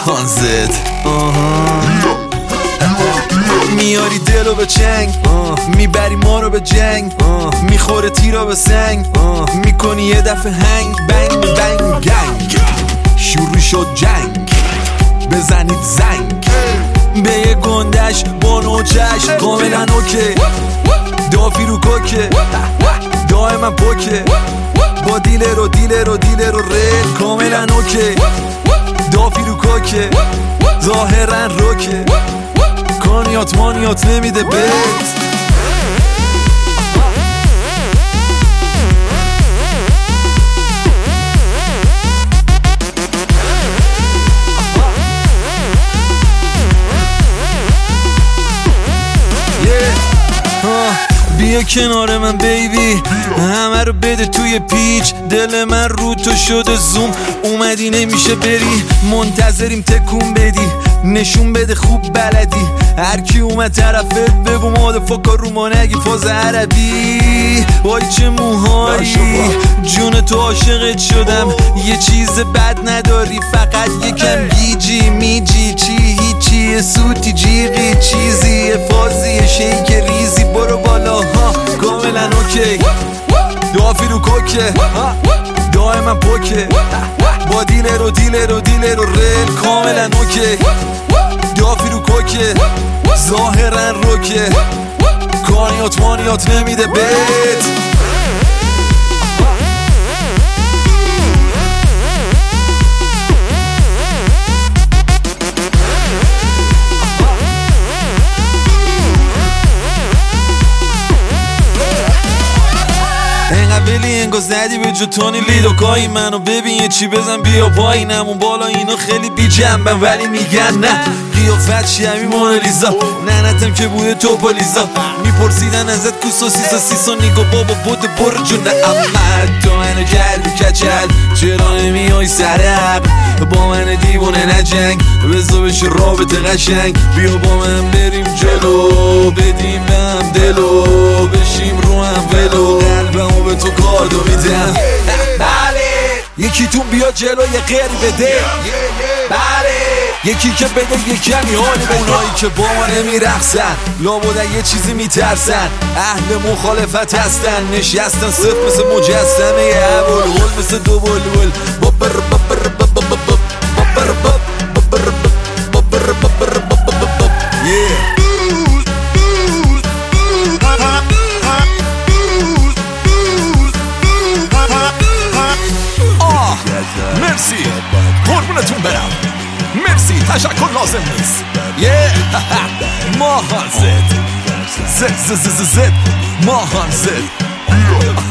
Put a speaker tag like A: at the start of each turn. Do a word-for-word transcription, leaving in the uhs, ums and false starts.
A: ماهان زد. میاری دلو به چنگ، میبری ما رو به جنگ، میخوره تیرا به سنگ، میکنی یه دفعه هنگ بنگ بنگ گنگ. شروع شد جنگ، بزنید زنگ به یه گندش با نوچش کاملا اوکی. دافی رو کوکه دائما پوکه، با دیلر و دیلر و دیلر و ریل کاملا اوکی. دافی رو کوکه ظاهرا روکه، کانیات مانیات نمیده بت. بیا کنار من بیبی، همه رو بده توی پیچ. دل من رو تو شده زوم، اومدی نمیشه بری. منتظریم تکون بدی، نشون بده خوب بلدی. هر کی اومد طرفت بگو مادفاکا رو ما نگی فاز عربی. وای چه موهایی، جون تو عاشقت شدم. یه چیز بد نداری فقط یکم گیجی میجی. چی هیچی سوتی جیغی چیزی فازی شیک ریزی. برو بالا ها کاملا اوکی. دافی رو کوکه دائما پوکه، با دیلر و دیلر و دیلر و ریل کاملا اوکی. دافی رو کوکه ظاهرا روکه، کانیات مانیات نمیده بت. ولی انگار زدی به جو تونی لیدوکایی. منو ببین یه چی بزن بیا پایینم. اون بالا اینا خیلی بی جنبن ولی میگن نه قیافت چی همین مونالیزا. ننتم که بوده توپالیزا، میپرسیدن ازت کو سوسیسا سیسا نیگو بابا بوده برو جونه. اما تو منو کردی کچل، چرا نمیای سرق با من دیوونه نجنگ. بزا بشه رابطه قشنگ، بیا با من بریم جلو، بدیم به هم دلو، بشیم رو هم ولو. قلبمو به تو کاردو میدم. بله یکی تون بیا جلو یه غیر بده. بله یکی که بده یه کمی حال به اونایی که با ما نمیرقصن، لابدن یه چیزی میترسن، اهل مخالفت هستن. نشستن صف مثل مجسمه یه هول مثل دو بلبل. بابر بابر بابر بابر بابر بابر بابر بابر بابر yeah. آه مرسی قربونتون برم، مرسی تشکر لازم نیست. یه ماهان زد زد زد زد زد ماهان زد.